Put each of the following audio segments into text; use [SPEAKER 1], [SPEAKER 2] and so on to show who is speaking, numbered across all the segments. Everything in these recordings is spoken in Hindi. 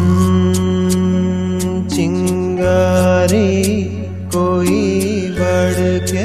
[SPEAKER 1] चिंगारी कोई बढ़ के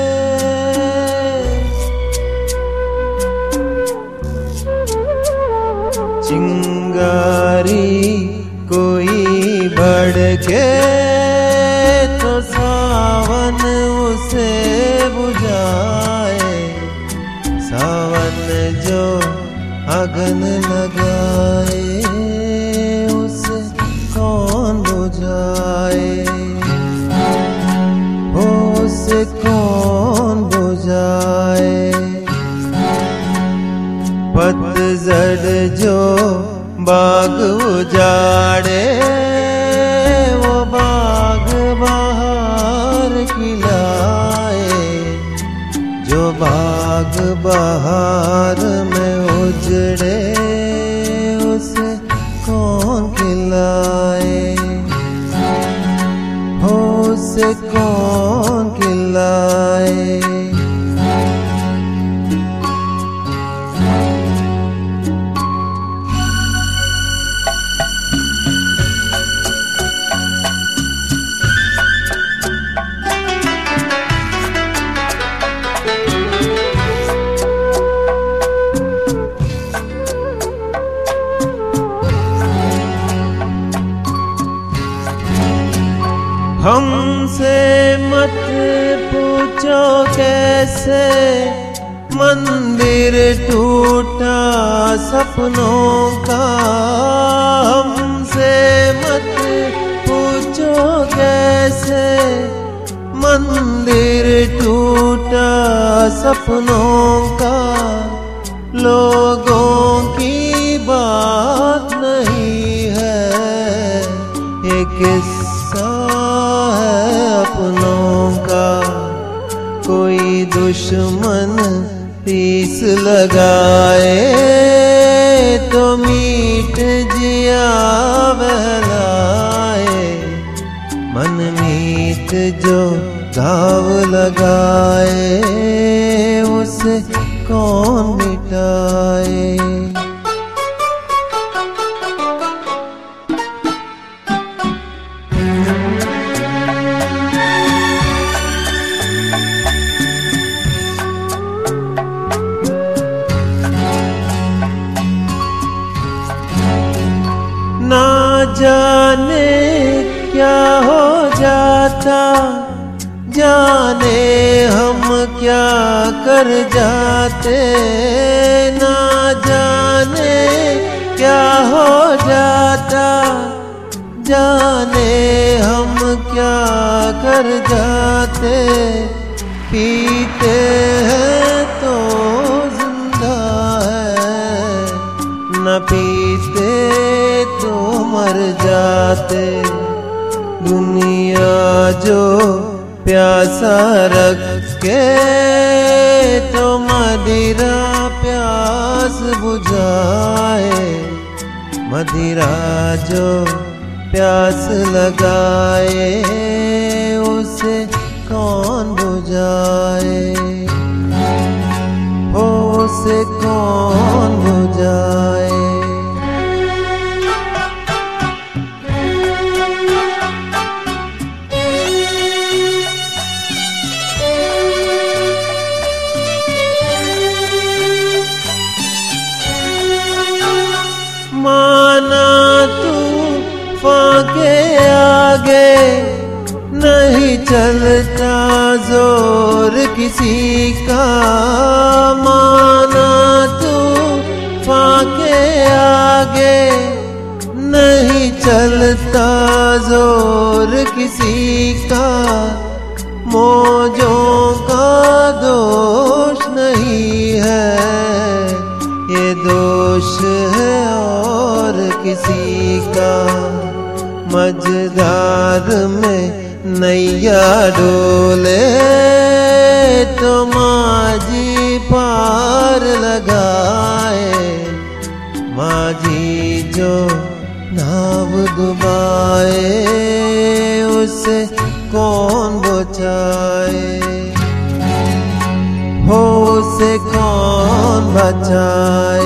[SPEAKER 1] चिंगारी कोई बढ़ के तो सावन उसे बुझाए। सावन जो अगन लगाए उसे कौन बुझाए, उसे कौन बुझाए। पतझड़ जो बाग उजाड़े वो बाग बहार खिलाए। जो बाग बहार में उजड़े उसे कौन खिलाए, उसे कौन खिलाए। हमसे मत पूछो कैसे मंदिर टूटा सपनों का। हमसे मत पूछो कैसे मंदिर टूटा सपनों का। लोगों की बात नहीं है ये किस्सा है अपनों का। कोई दुश्मन तीस लगाए तो मीठ जिया बहलाए। मन मीत जो घाव लगाए उसे कौन मिटाए। ना जाने क्या हो जाता, जाने हम क्या कर जाते। ना जाने क्या हो जाता, जाने हम क्या कर जाते। पीते हैं तो जिंदा है, न पीते तो मर जाते। दुनिया जो प्यासा रखे तो मदिरा प्यास बुझाए। मदिरा जो प्यास लगाए उसे कौन बुझाए, उसे कौन बुझाए। माना तूफान के आगे नहीं चलता जोर किसी का। माना तूफान के आगे नहीं चलता जोर किसी का। मौजों का दोष नहीं है ये दोष है और किसी का। मझधार में नैया डोले तो माझी पार लगाए। माझी जो नाव डुबाए उसे कौन बचाए, हो उसे कौन बचाए।